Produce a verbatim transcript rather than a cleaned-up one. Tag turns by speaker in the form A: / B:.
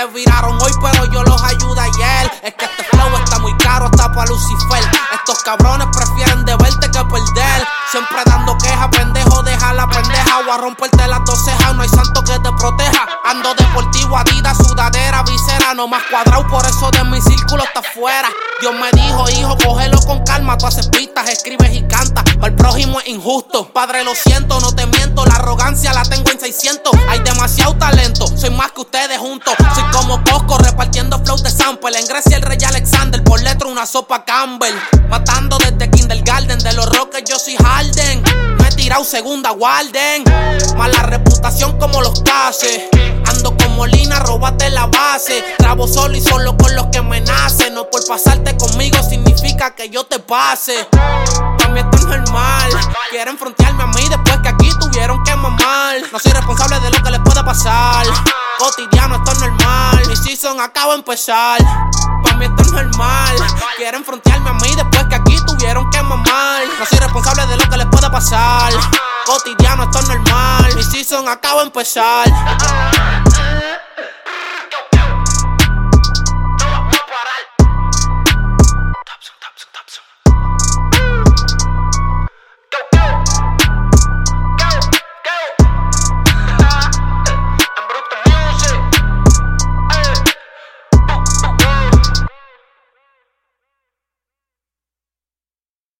A: se viraron hoy, pero yo los ayudé ayer. Es que este flow está muy caro hasta pa' Lucifer. Estos cabrones prefieren de verte que perder. Siempre dando queja, pendejo, deja la pendeja o a romperte las dos cejas. No hay santo que te proteja. Ando deportivo, Adidas, sudadera, visera. No más cuadrado, por eso de mi círculo está fuera. Dios me dijo, hijo, cógelo con calma. Tú haces pistas, escribes y cantas. Para el prójimo es injusto. Padre, lo siento, no te miento. La arrogancia la tengo en seiscientos. Hay demasiado talento, soy más que ustedes juntos. Soy como Costco repartiendo flow de sample. En Grecia el rey Alexander, por letra una sopa Campbell. Matando desde kindergarten, de los Rockets yo soy Harden. No he tirado segunda Walden. Mala reputación como los cases. Ando con Molina, róbate la base. Trabo solo y solo con los que me nacen. No por pasarte conmigo significa que yo te pase. Pa' mí esto es normal. Quieren frontearme a mí después que aquí tuvieron que mamar. No soy responsable de lo que les pueda pasar. Cotidiano, esto es normal. Mi season acaba de empezar. Pa' mí esto es normal. Quieren frontearme a mí después que aquí tuvieron que mamar. No soy responsable de lo que les pueda pasar. Cotidiano, esto es normal. Mi season acaba de empezar.